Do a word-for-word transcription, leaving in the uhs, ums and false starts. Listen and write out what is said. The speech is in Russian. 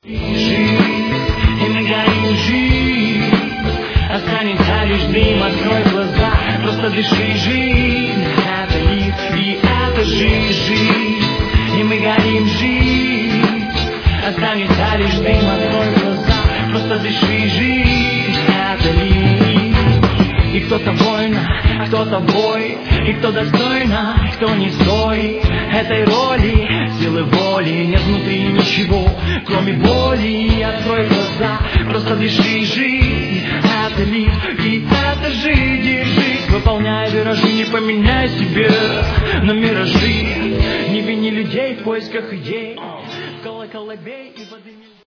Жизнь, и мы горим, жизнь. Останется лишь дым, открой глаза, просто дыши, жизнь. Это лифт, и это жизнь, жизнь. И мы горим, жизнь. Останется лишь дым, открой глаза, просто дыши, жизнь. Это лифт. И кто-то вольно, а кто-то бой. И кто достойно, кто не стоит этой роли. Силы воли нет внутри ничего, кроме боли. Открой глаза, просто дыши, жизнь. Это лифт, и это жизнь, держись. Выполняй виражи, не поменяй себе на миражи. Не вини людей в поисках идей. Колоколобей и воды.